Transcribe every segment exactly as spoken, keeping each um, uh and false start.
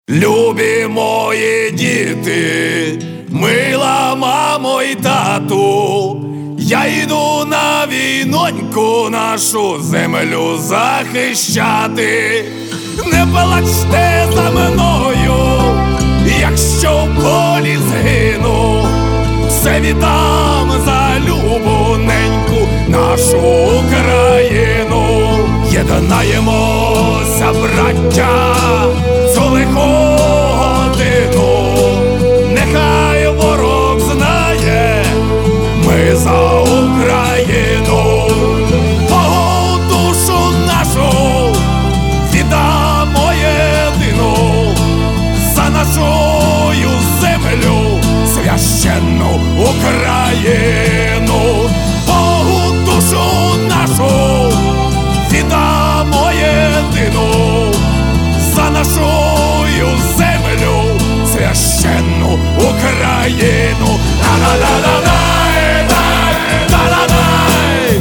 Любі мої діти, мила мамо й тату, я йду на війноньку нашу землю захищати. Не плачте за мною, якщо в полі згину, все віддам за любоненьку нашу Україну. Єднаємося, браття, цю лиху годину, нехай ворог знає, ми за Україну. Богу душу нашу віддамо єдину, за нашою землю священну Україну. Богу душу нашу віддамо єдину, за нашою землю священну Україну. Ла-ла-ла-ла-лай, ла-ла-лай,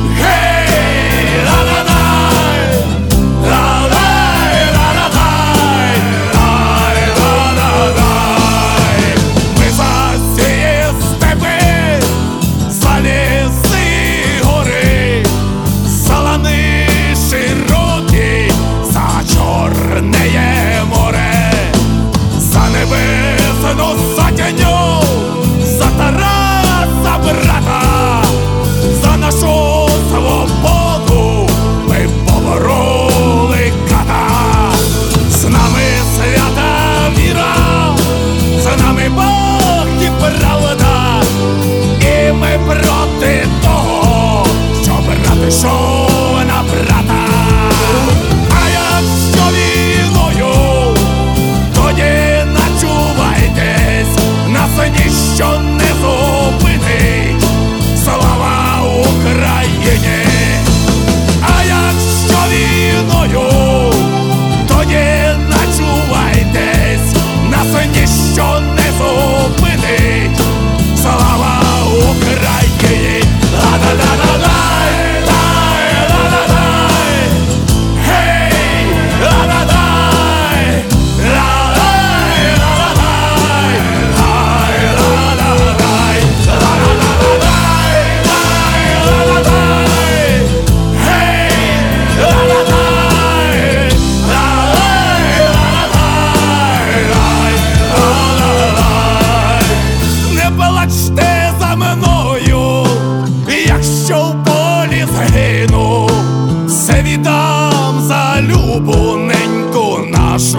гей, ла-ла-лай, ла-лай, ла-ла-лай, лай, ла-ла-лай. Ми за ці степи, за ліси й гори, за лани широкі, за Чорне море, за небесну сотню, за Тараса брата, за нашу свободу ми побороли ката. З нами свята віра, з нами Бог і правда, і ми проти того, що брат ішов на брата. А якщо війною, тоді начувайтесь, нас ніщо не зупинить. Слава Україні! А якщо війною, тоді начувайтесь, нас ніщо не зупинить. Слава Україні! Ла-ла-ла-ла-лай, лай, ла-ла-лай, гей, ла-ла-лай, ла-лай, ла-ла-лай, лай, ла-ла-лай, ла-ла-ла-лай, лай, ла-ла-лай, гей, ла-ла-лай, лай, ла-ла-лай, лай, ла-ла-лай. Не плачте за мною, якщо в полі згину, все віддам за любоненьку нашу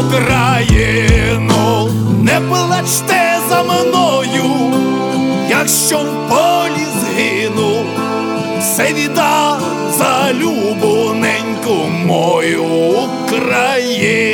Україну. Не плачте за мною, якщо в полі згину, все віддам за любоненьку мою Україну.